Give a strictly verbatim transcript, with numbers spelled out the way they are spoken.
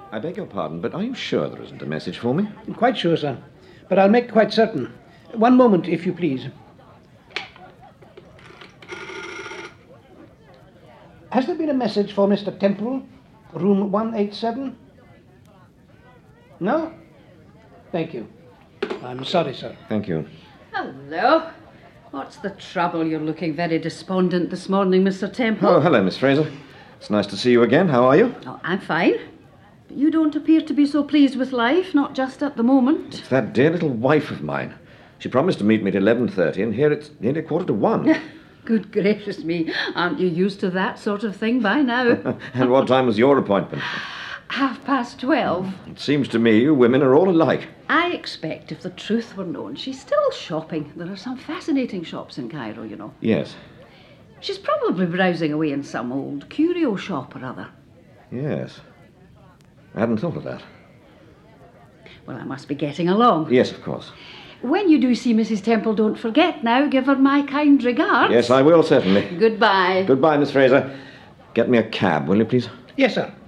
I beg your pardon, but are you sure there isn't a message for me? I'm quite sure, sir. But I'll make quite certain. One moment, if you please. Has there been a message for Mister Temple, room one eighty-seven? No? Thank you. I'm sorry, sir. Thank you. Hello. What's the trouble? You're looking very despondent this morning, Mister Temple. Oh, hello, Miss Fraser. It's nice to see you again. How are you? Oh, I'm fine. But you don't appear to be so pleased with life, not just at the moment. It's that dear little wife of mine. She promised to meet me at eleven thirty, and here it's nearly a quarter to one. Good gracious me. Aren't you used to that sort of thing by now? And what time was your appointment? Half past twelve. It seems to me you women are all alike. I expect if the truth were known, she's still shopping. There are some fascinating shops in Cairo, you know. Yes. She's probably browsing away in some old curio shop or other. Yes. I hadn't thought of that. Well, I must be getting along. Yes, of course. When you do see Missus Temple, don't forget now, give her my kind regards. Yes, I will, certainly. Goodbye. Goodbye, Miss Fraser. Get me a cab, will you, please? Yes, sir.